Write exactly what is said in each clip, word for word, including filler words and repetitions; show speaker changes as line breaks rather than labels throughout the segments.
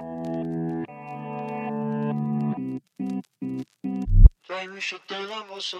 تنگ میشه دلم واسه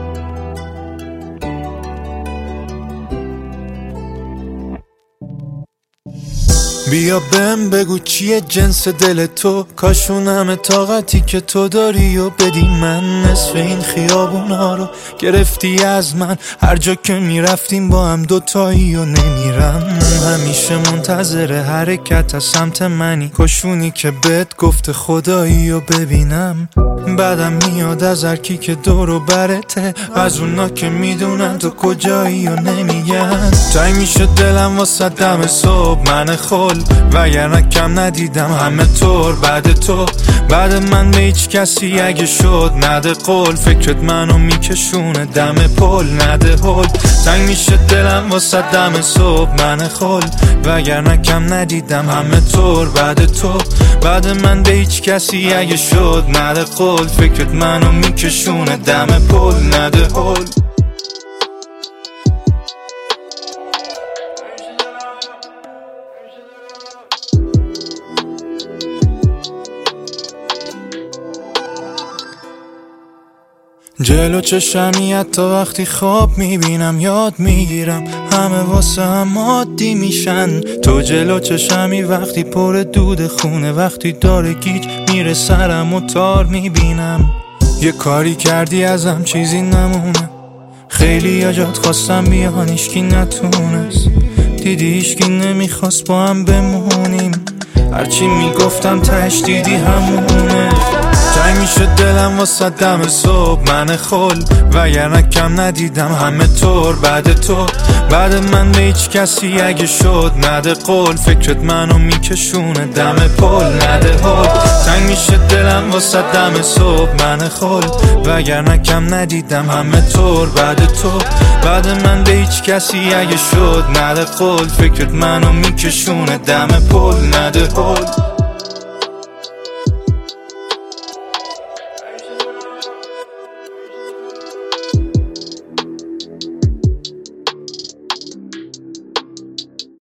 بیا بهم بگو چیه جنس دل تو، کاشون همه طاقتی که تو داری و بدی من. نصف این خیابونا رو گرفتی از من، هر جا که میرفتیم با هم دوتایی و نمیرم. همیشه منتظر حرکت از سمت منی، کاشونی که بهت گفته خدایی و ببینم. بعدم میاد از هرکی که دور و برته، از اونا که میدونن تو کجایی و نمیگن. تنگ میشه دلم واسه دم صبح من خل، وگرنه کم ندیدم همه طور بعد تو. بعد من به هیچ کسی اگه شد نده قول، فکرت منو میکشونه دم پل نده هل. تنگ میشه دلم واسه دم صبح من خل، وگرنه کم ندیدم همه طور بعد تو. بعد من به هیچ کسی اگه شد نده قول، فکرت منو میکشونه دم پل نده هل. جلو چشمی حتی وقتی خواب میبینم یاد میگیرم، همه واسه هم عادی میشن. تو جلو چشمی وقتی پر دود خونه، وقتی داره گیج میره سرم و تار میبینم. یه کاری کردی ازم چیزی نمونه، خیلی یا جات خواستم بیان ایشکی نتونست. دیدی ایشکی نمیخواست با هم بمونیم، هرچی میگفتم تش دیدی همونه. تنگ میشه دلم واسه دم صبح من خل، وگرنه کم ندیدم همه طور بعد تو. بعد من به هیچ کسی اگه شد نده قول، فکرت منو میکشونه دم پل نده هل. تنگ میشه دلم واسه دم صبح من خل، وگرنه کم ندیدم همه طور بعد تو. بعد من به هیچ کسی اگه شد نده قول، فکرت منو میکشونه دم پل نده هل.